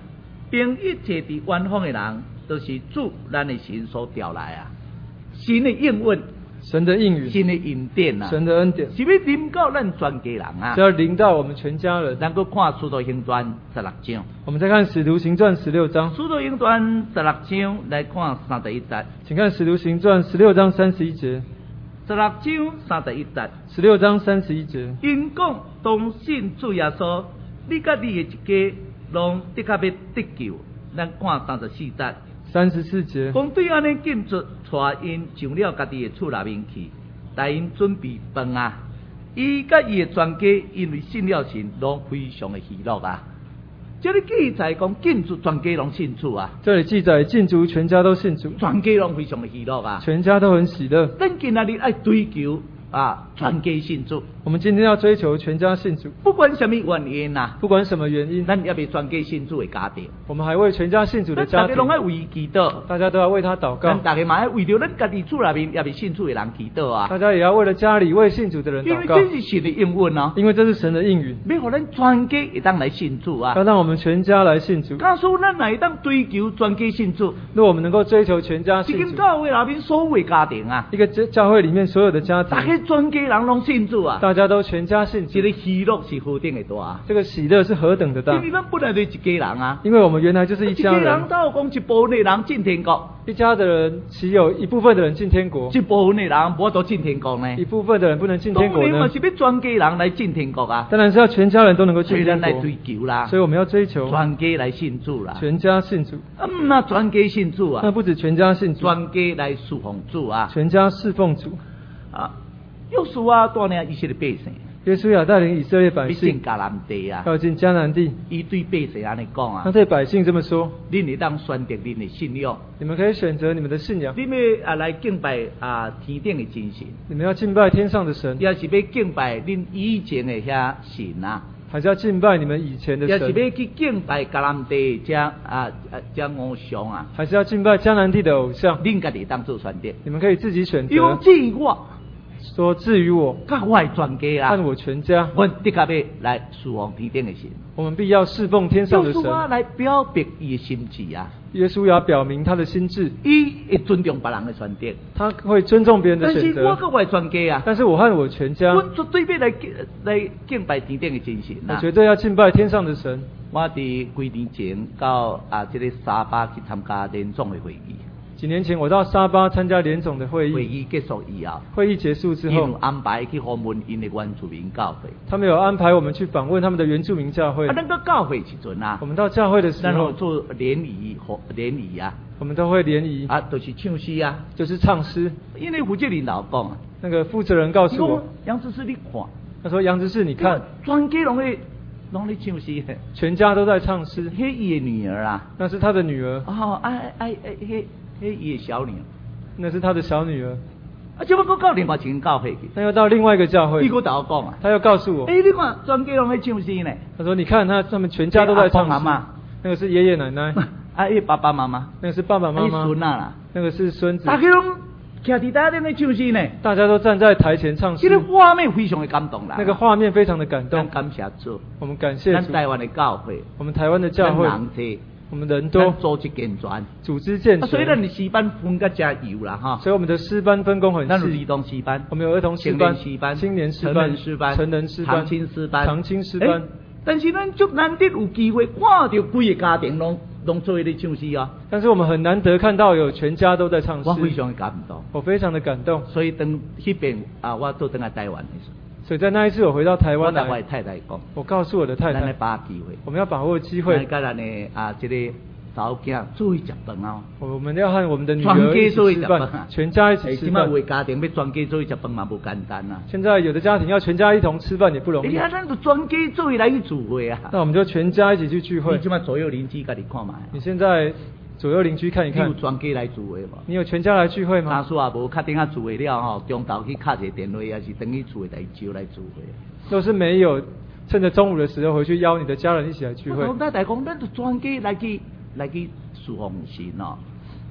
并一切伫远方的人，都是主咱的神所调来啊。神的应允， 神的应允， 神的恩典啊， 神的恩典， 是要临到咱全家人啊， 是要临到我们全家人。 咱搁看《使徒行传》16章， 我们再看《使徒行传》16章， 《使徒行传》16章来看31节， 请看《使徒行传》16章31节。 16章31节 ，16章31节。 因讲当信主耶稣，你甲你的一家，拢的确要得救。咱看34节。 34节。 讲对安尼禁足，带因上了家己的厝内面去，带因准备饭啊。伊甲伊的全家，因为信了神，拢非常的喜乐啊。这里记载讲禁足全家拢信主啊。 这里记载禁足全家都信主， 全家拢非常的喜乐啊。 全家都很喜乐。 咱今仔日爱追求全家信主。 我们今天要追求全家信主， 不管什么原因啊， 不管什么原因， 咱也为全家信主的家庭， 我们还为全家信主的家庭， 大家拢爱为祈祷， 大家都要为他祷告。 大家嘛爱为着咱家己厝内面也为信主的人祈祷啊。 大家也要为了家里为信主的人祷告， 因为这是神的应允啊， 因为这是神的应允， 要让咱全家会当来信主啊， 要让我们全家来信主。 假使咱来当追求全家信主， 如果我们能够追求全家信主， 一间教会内面所有的家庭啊， 一个教会里面所有的家庭， 大家全家人拢信主啊， 大家都全家信主， 这个喜乐是何等的大啊！ 这个喜乐是何等的大！ 因为咱本来就一家人啊， 因为我们原来就是一家人。 一家人都讲一部分的人进天国， 一家的人岂有一部分的人进天国？ 一部分的人无得进天国呢？ 一部分的人不能进天国呢？ 当然嘛是要全家人来进天国啊！ 当然是要全家人都能够进天国。 所以咱来追求啦， 所以我们要追求全家来信主啦， 全家信主。 那全家信主啊， 那不止全家信主， 全家来侍奉主啊， 全家侍奉主啊。约书亚带领以色列百姓， 约书亚带领以色列百姓进迦南地啊， 要进迦南地。 伊对百姓安尼讲啊， 他对百姓这么说： 恁会当选择恁的信仰， 你们可以选择你们的信仰。 你们要来敬拜天顶的真神， 你们要敬拜天上的神， 也是要敬拜恁以前的遐神啊， 还是要敬拜你们以前的神？ 也是要去敬拜迦南地这偶像啊， 还是要敬拜迦南地的偶像？ 恁家己当做选择， 你们可以自己选择。 因为至于我。 说至于我， 甲我的全家啊， 和我全家， 我的确要来侍奉天顶的神。 我们必要侍奉天上的神。 约书亚来表白伊的心志啊。 约书亚表明他的心志， 伊会尊重别人的选择， 他会尊重别人的选择。 但是我跟我的全家啊， 但是我和我全家， 我绝对要来敬拜天顶的真神啊。 我绝对要敬拜天上的神。 我伫几年前到这个沙巴去参加联总的会议。 几年前我到沙巴参加联总的会议， 会议结束以后， 会议结束之后， 安排去访问因的原住民教会。 他们有安排我们去访问他们的原住民教会。 咱到教会时阵啊， 我们到教会的时候做联谊啊， 我们都会联谊啊，就是唱诗啊， 就是唱诗。 因为负责人老讲啊， 那个负责人告诉我， 杨执事你看， 他说杨执事你看， 全家拢在唱诗， 全家都在唱诗。 迄伊的女儿啊， 那是他的女儿。 哦，迄伊的小女儿， 那是他的小女儿。 结果到另外一间教会去， 他又到另外一个教会， 伊搁同我讲啊， 他又告诉我， 你看全家拢在唱诗呢。 他说你看他们全家都在唱诗。那个是爷爷奶奶， 爸爸妈妈， 那个是爸爸妈妈， 孙啊， 那个是孙子。 大家拢徛伫台顶在唱诗呢， 大家都站在台前唱诗。 这个画面非常的感动啦， 那个画面非常的感动。 感谢主， 我们感谢主。 咱台湾的教会， 我们台湾的教会，我们人多， 组织健全， 组织健全。 所以咱的诗班分甲加油啦哈。 所以我们的诗班分工很细。 咱有儿童诗班， 我们有儿童诗班、 青年诗班、 成人诗班、 长青诗班、 长青诗班。 但是咱足难得有机会看到规个家庭拢做咧唱诗啊。 但是我们很难得看到有全家都在唱诗。 我非常的感动， 我非常的感动。 所以等迄边我做等来台湾的时候。 所以在那一次我回到台湾来， 我的太太讲， 我告诉我的太太， 咱来把握机会， 我们要把握机会， 跟咱的这个查某囝做一食饭啊！ 我们要和我们的女儿一起吃饭，全家一起吃饭。 为家庭要全家做一食饭嘛，不简单啊！ 现在有的家庭要全家一同吃饭也不容易。 咱就全家做来去聚会啊！ 那我们就全家一起去聚会。 你即摆左右邻居家己看嘛？ 你现在左右邻居看一看。 你有全家来聚会吗？ 你有全家来聚会吗？ 假使无，较顶下聚会了吼，中昼去敲一个电话，也是等于厝的代招来聚会。 若是没有，趁着中午的时候回去邀你的家人一起来聚会。 我太太讲，咱就全家来去侍奉神哦。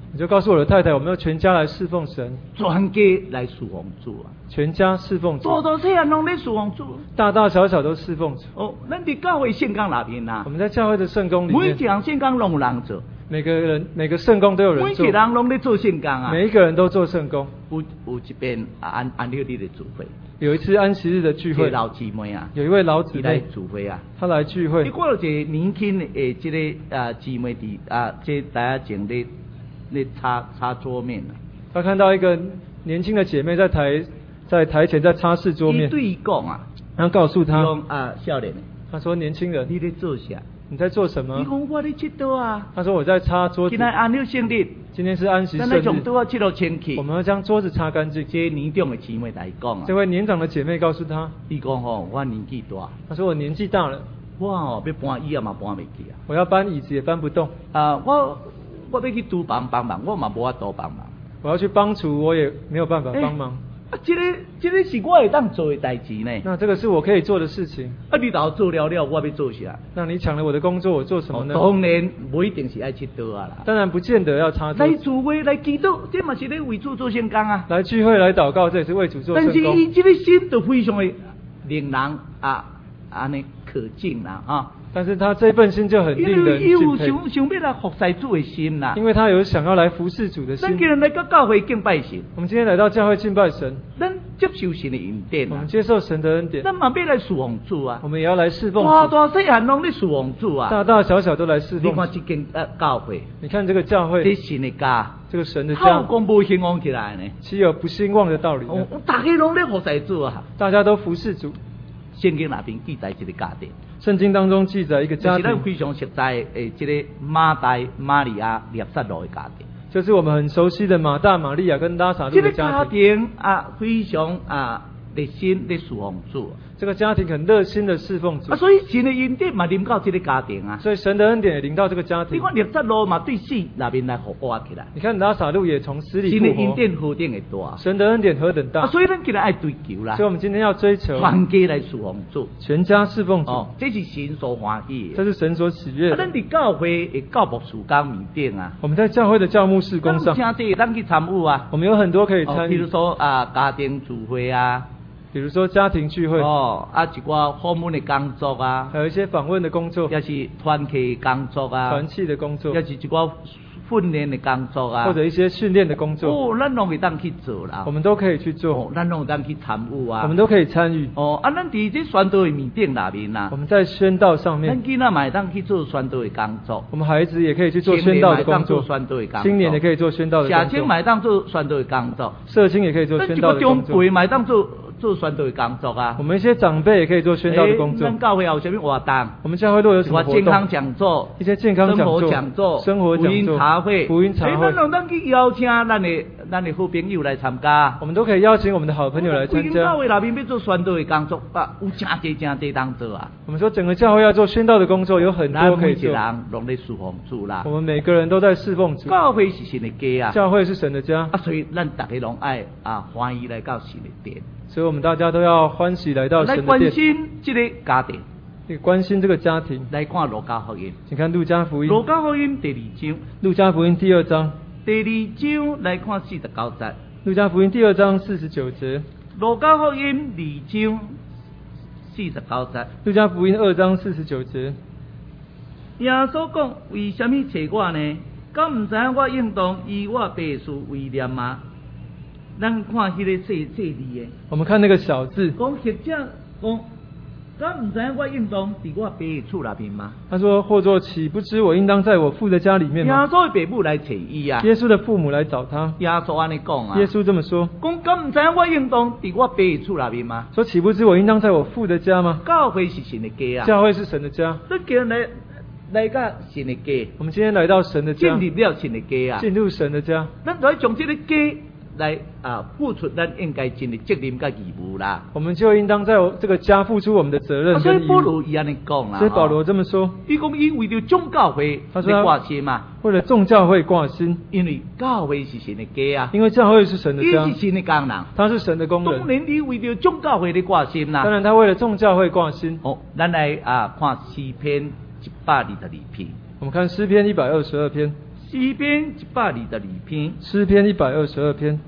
你就告诉我的太太，我们要全家来侍奉神， 全家来侍奉主啊！ 全家侍奉主， 大大小小拢在侍奉主， 大大小小都侍奉主。 哦，咱伫教会圣工里面啊， 我们在教会的圣工里面， 每一项圣工拢有人做， 每个圣工都有人做， 每一个人拢在做圣工啊， 每一个人都做圣工。 有一边安六日的聚会， 有一次安息日的聚会， 老姊妹啊， 有一位老姊妹来聚会啊， 她来聚会。 结果有一个年轻的这个姊妹伫这大家前咧擦桌面啊， 她看到一个年轻的姐妹在台前在擦拭桌面， 对伊讲啊， 然后告诉她少年， 她说年轻人， 你在做啥？ 你在做什么？ 你讲我在佚佗啊。 他说我在擦桌子。 今天安六圣日， 今天是安息圣日。 咱从桌佚佗清气。 我们要将桌子擦干净。 这年长的姊妹来讲啊。 这位年长的姐妹告诉他， 伊讲吼，我年纪大。 他说我年纪大了， 我要搬椅嘛搬袂起啊。 我要搬椅子也搬不动。 我要去厨房帮忙，我嘛无法度帮忙。 我要去帮厨，我也没有办法帮忙。 这个是我会当做的代志呢。 那这个是我可以做的事情。 你老做了，我要做啥？ 那你抢了我的工作，我做什么呢？ 当然不一定是爱佚佗啊啦。 当然不见得要擦桌。 来聚会来祈祷，这嘛是咧为主做圣工啊。 来聚会来祷告，这也是为主做圣工。 但是伊这个心就非常的令人安尼可敬啦啊。 但是他这份心就很令人敬佩， 想要来服侍主的心啦。 因为他有想要来服侍主的心。 咱今日来到教会敬拜神， 我们今天来到教会敬拜神， 咱接受神的恩典， 我们接受神的恩典。 咱嘛要来侍奉主啊， 我们也要来侍奉主。 大大小小拢在侍奉主啊， 大大小小都来侍奉。 你看这间教会， 你看这个教会， 这神的家， 这个神的家， 好讲无兴旺起来呢， 岂有不兴旺的道理呢？ 大家拢在服侍主啊， 大家都服侍主。 圣经那边记载一个家庭， 圣经当中记载一个家庭， 就是咱非常熟悉的这个马大、马利亚、列撒罗的家庭， 就是我们很熟悉的马大、玛利亚跟拉撒路的家庭。 这个家庭非常热心的侍奉主。 这个家庭很热心的侍奉主， 所以神的恩典嘛临到这个家庭啊。 所以神的恩典也临到这个家庭。 你看列撒罗嘛对死那边来复活起来。 你看拉撒路也从死里复活。 神的恩典何等的大。 神的恩典何等大。 所以咱今日爱追求啦。 所以我们今天要追求全家来侍奉主， 全家侍奉主。 这是神所欢喜的。 这是神所喜悦的。 咱伫教会的教牧事工面顶啊。 我们在教会的教牧事工上， 咱去参与啊。 我们有很多可以参与。 比如说家庭聚会啊。 比如说家庭聚会， 一寡访问的工作啊， 还有一些访问的工作， 也是团契工作啊， 团契的工作， 也是一寡训练的工作啊， 或者一些训练的工作， 咱拢会当去做啦， 我们都可以去做， 咱拢会当去参与啊， 我们都可以参与。 咱伫这宣道的面顶那边啊， 我们在宣道上面， 咱囡仔嘛会当去做宣道的工作， 我们孩子也可以去做宣道的工作，青年也可以做宣道的工作， 社青嘛会当做宣道的工作， 社青也可以做宣道的工作， 长辈嘛会当做宣道的工作啊， 我们一些长辈也可以做宣道的工作。 咱教会有什么活动？ 我们教会若有什么活动？ 健康讲座， 一些健康讲座、生活讲座、 福音茶会、 福音茶会。 咱拢当去邀请咱的好朋友来参加。 我们都可以邀请我们的好朋友来参加。 教会那边要做宣道的工作，有真济当做啊。 我们说整个教会要做宣道的工作，有很多可以做。 人拢在侍奉主啦。 我们每个人都在侍奉主。 教会是神的家啊。 教会是神的家。 所以咱大家拢爱欢喜来到神的殿。 所以我们大家都要欢喜来到神的殿。 来关心这个家庭。 关心这个家庭。 来看路加福音。 请看路加福音。 路加福音第2章。 路加福音第2章。 第2章来看49节。 路加福音第2章49节。 路加福音2章49节。 路加福音2章49节。 耶稣讲：为什么找我呢？敢唔知我应当以我爸事为念吗？咱看迄个细字的。 我们看那个小字。 讲学者讲。敢唔知我应当伫我爸的厝那边吗？ 他说：或作岂不知我应当在我父的家里面吗？ 耶稣的爸母来找伊啊。 耶稣的父母来找他。 耶稣安尼讲啊。 耶稣这么说。 讲敢唔知我应当伫我爸的厝那边吗？ 说岂不知我应当在我父的家吗？ 教会是神的家啊。 教会是神的家。 这叫来到神的家。 我们今天来到神的家。 进入了神的家啊。 进入神的家。 咱就要从这个家。来付出咱应该尽的责任跟义务啦。 我们就应当在这个家付出我们的责任跟义务。 所以保罗伊安尼讲啦。 所以保罗这么说。 伊讲因为着众教会来挂心嘛。 为了众教会挂心。 因为教会是神的家啊。 因为教会是神的家。 伊是神的工人。 他是神的工人。 当然伊为着众教会来挂心啦。 当然他为了众教会挂心。 咱来看诗篇122篇。 我们看诗篇122篇。 诗篇122篇， 诗篇122篇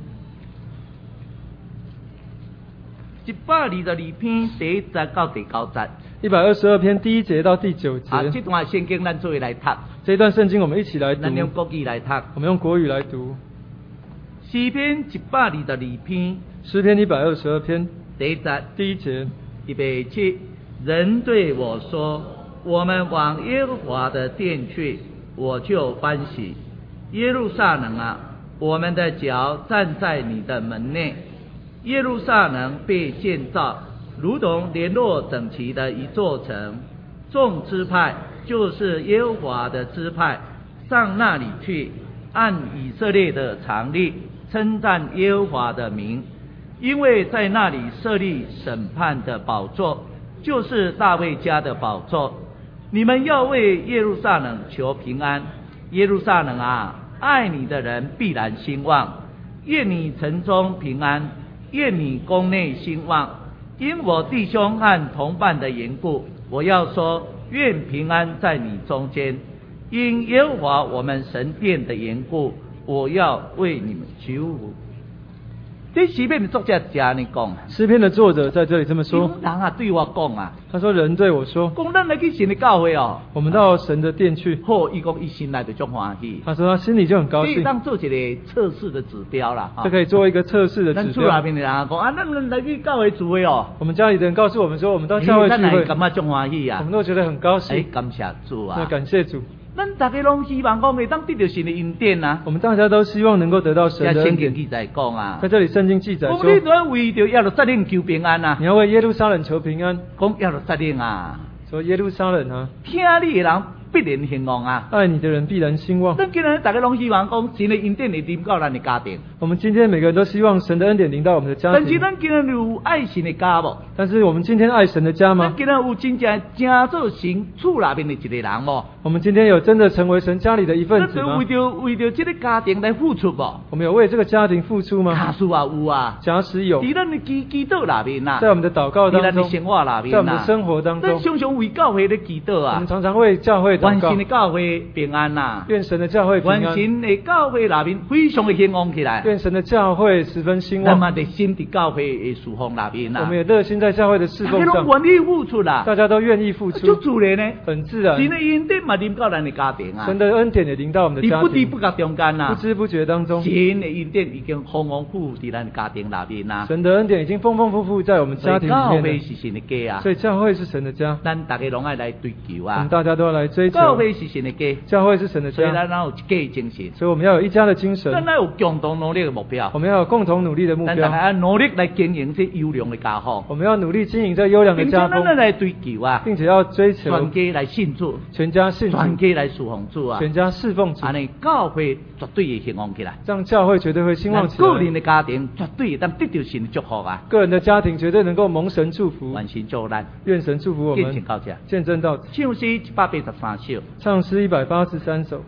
，122篇第1节到第9节。 122篇第1节到第9节。 这段圣经咱做来读。 这段圣经我们一起来读。 咱用国语来读。 我们用国语来读。 诗篇122篇， 诗篇122篇第1节。 第1节。 预备起，人对我说：“我们往耶和华的殿去，我就欢喜。耶路撒冷啊，我们的脚站在你的门内。耶路撒冷被建造，如同联络整齐的一座城。众支派就是耶和华的支派，上那里去，按以色列的常例称赞耶和华的名。因为在那里设立审判的宝座，就是大卫家的宝座。你们要为耶路撒冷求平安。耶路撒冷啊，爱你的人必然兴旺。愿你城中平安，愿你宫内兴旺。因我弟兄和同伴的缘故，我要说，愿平安在你中间。因耶和华我们神殿的缘故，我要为你们求福。这诗篇的作者这样讲， 诗篇的作者在这里这么说： 人啊对我讲啊， 他说人对我说， 讲咱来去神的教会哦， 我们到神的殿去。 好，伊讲伊心内就足欢喜。 他说他心里就很高兴。 可以当做一个测试的指标啦， 这可以做一个测试的指标。 咱厝内面的人讲啊，咱来去教会聚会哦。 我们家里的人告诉我们说，我们到教会聚会， 感觉足欢喜啊， 我们都觉得很高兴。 感谢主啊！ 感谢主。 咱大家拢希望讲会当得到神的恩典啊！ 我们大家都希望能够得到神的恩典。 圣经记载讲啊， 在这里圣经记载说， 你都要为着耶路撒冷求平安啊！ 你要为耶路撒冷求平安。 讲耶路撒冷啊， 说耶路撒冷啊， 听你的人必然兴旺啊！ 爱你的人必然兴旺。 咱今日大家拢希望讲神的恩典会临到咱的家庭。 我们今天每个人都希望神的恩典临到我们的家庭。 但是咱今日有爱神的家无？ 但是我们今天爱神的家吗？ 咱今日有真正正做神厝内面的一个人无？ 我们今天有真的成为神家里的一份子吗？ 为着这个家庭来付出无？ 我们有为这个家庭付出吗？ 假使啊有啊， 假使有， 在咱的祈祷内面啊， 在我们的祷告当中， 在咱的生活内面啊， 在我们的生活当中， 咱常常为教会的祈祷啊， 我们常常为教会祷告， 愿神的教会平安呐， 愿神的教会平安， 愿神的教会内面非常的兴旺起来， 愿神的教会十分兴旺。 那么在新的教会的侍奉内面啊， 我们也热心在教会的侍奉上， 大家都愿意付出啦， 大家都愿意付出， 就自然呢， 很自然。 神的恩典嘛临到咱的家庭啊， 神的恩典也临到我们的家庭， 不知不觉中间呐， 不知不觉当中， 神的恩典已经丰丰富富在咱的家庭内面啦， 神的恩典已经丰丰富富在我们家庭里面。 教会是神的家啊， 所以教会是神的家， 咱大家拢爱来追求啊， 我们大家都要来追求。 教会是神的家， 教会是神的家， 所以咱要有一家的精神， 所以我们要有一家的精神， 咱要有共同努力的目标， 我们要有共同努力的目标， 咱大家要努力来经营这优良的家风， 我们要努力经营这优良的家风， 并且咱来追求啊， 并且要追求全家来信主， 全家信主， 全家来侍奉主啊， 全家侍奉主， 安尼教会绝对会兴旺起来， 这样教会绝对会兴旺起来， 个人的家庭绝对会当得到神的祝福啊， 个人的家庭绝对能够蒙神祝福， 愿神祝咱， 愿神祝福我们，见证到唱诗183首， 唱诗183首。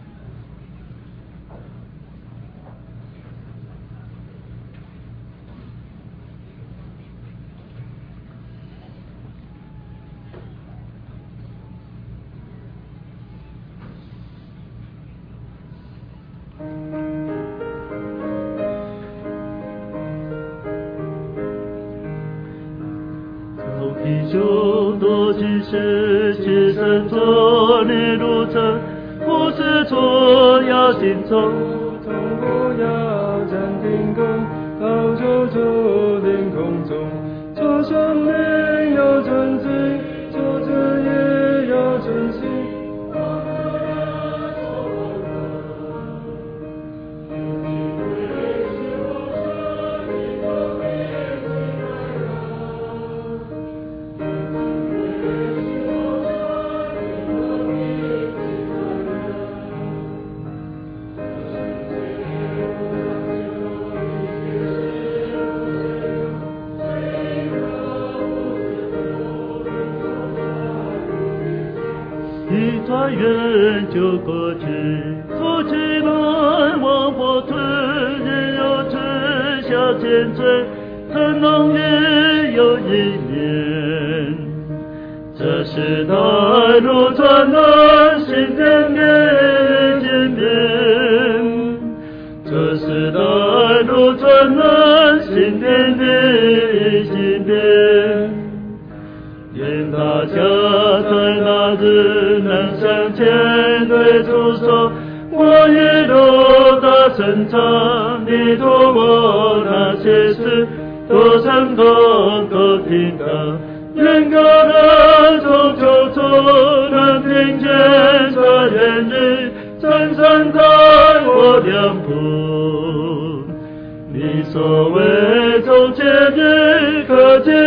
啤酒多几时，只身做你路程，不是错要行走， 从不要暂停工，到处处凌空中，做生命要纯净，做这也要珍惜。 一转眼就过去，夫妻们往后退，人又退向前追，腾龙也有一年。这时代路转难，心间面见面。 时代如传人新天地新天，愿大家在那日能向前对主说，我一路大声唱，你托我那些事，多成功多听到。愿各人从久处能听见这言语，深深在我良苦。你所谓从前日可见